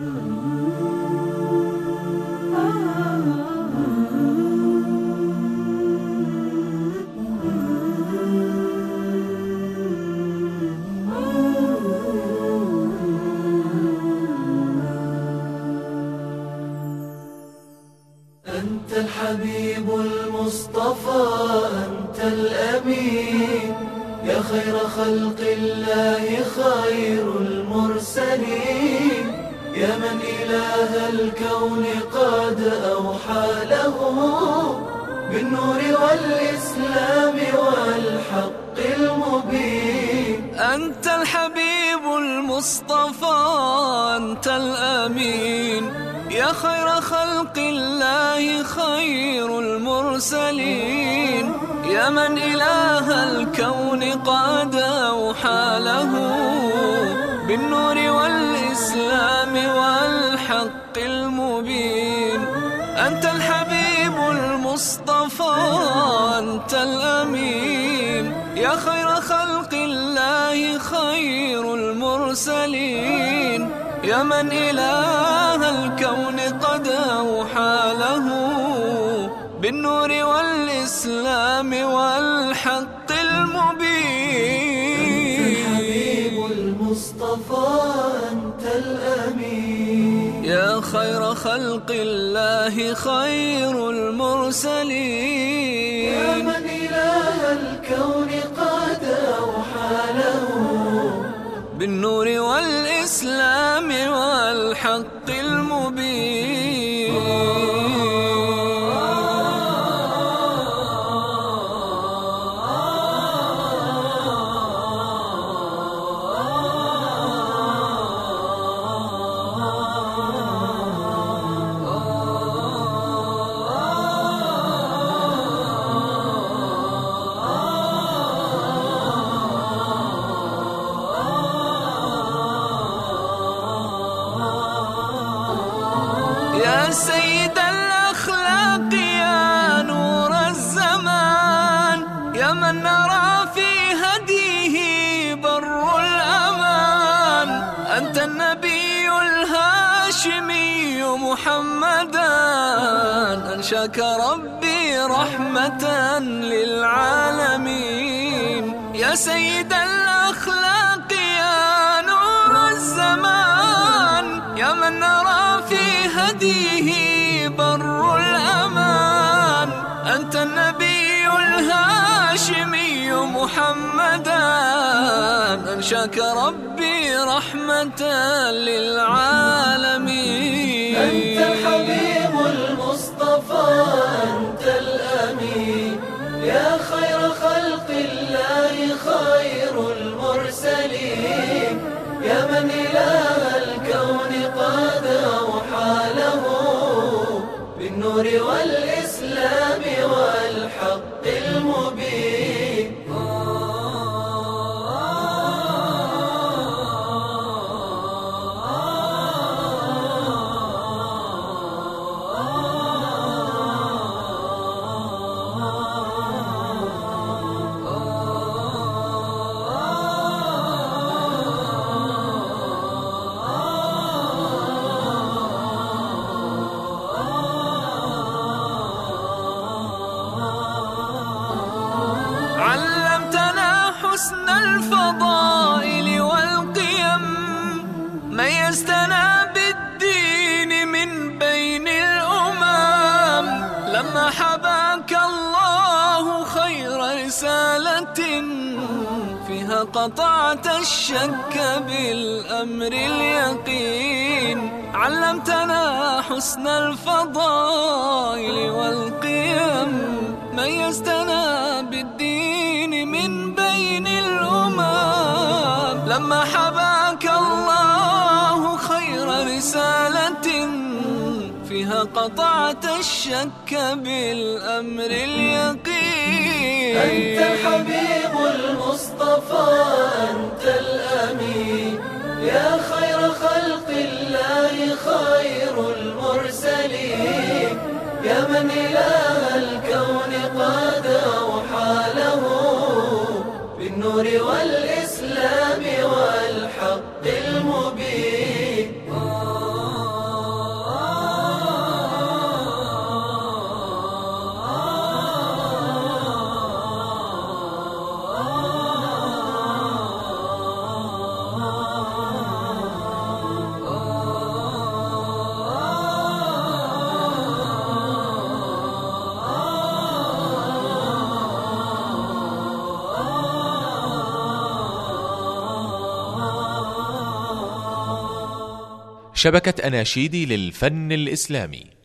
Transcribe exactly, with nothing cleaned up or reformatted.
أنت الحبيب المصطفى، أنت الأمين، يا خير خلق الله، خير المرسلين، يا من إله الكون قد أوحى له بالنور والإسلام والحق المبين. أنت الحبيب المصطفى، أنت الأمين، يا خير خلق الله، خير المرسلين، يا من إله الكون قد أوحى له بالنور والإسلام والحق المبين. أنت الحبيب المصطفى، أنت الأمين، يا خير خلق الله، خير المرسلين، يا من إله الكون قد أوحى له بالنور والإسلام والحق المبين. أنت الحبيب المصطفى، أنت الأمين، يا خير خلق الله، خير المرسلين، يا من إله الكون قد أوحى له بالنور والإسلام والحق المبين. يا سيد الأخلاق، يا نور الزمان، يا من نرى في هديه بر الأمان. أنت النبي الهاشمي محمدا، أنشاك ربي رحمة للعالمين. يا سيد الأخلاق، يا نور الزمان، يا من نرى في هديه بر الأمان. أنت النبي الهاشمي محمدا، أنشاك ربي رحمة للعالمين. أنت الحبيب المصطفى، أنت الأمين، يا خير خلق الله، خير المرسلين، يا من إله الكون قد أوحى له بالنور والإسلام والحق المبين. علمتنا حسن الفضائل والقيم، ميزتنا بالدين من بين الأمم. لما حباك الله خير رسالة، فيها قطعت الشك بالأمر اليقين. علمتنا حسن الفضائل والقيم، ميزتنا بالدين من بين الأمم. لما حباك الله خير رسالة، فيها قطعت الشك بالأمر اليقين. أنت الحبيب المصطفى، أنت الأمين، يا خير خلق الله، خير المرسلين، يا من إله الكون قد أوحى له بالنور والإسلام والحق المبين. شبكة أناشيد للفن الإسلامي.